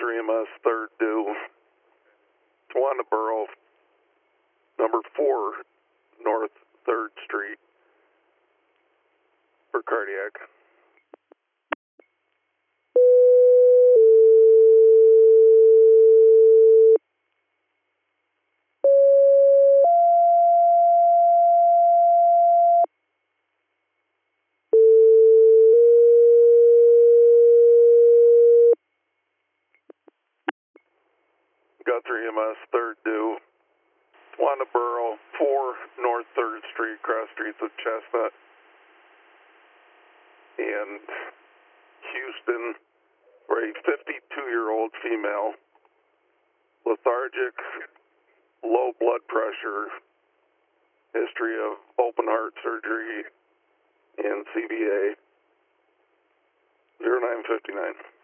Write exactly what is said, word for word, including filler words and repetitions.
three M S, third due, Tawanda Borough, number four, North third Street, for cardiac. Guthrie M S, third due, Tawanda Borough, four North third Street, cross streets of Chestnut and Houston, for a fifty-two-year-old female, lethargic, low blood pressure, history of open heart surgery, and C V A, zero nine five nine.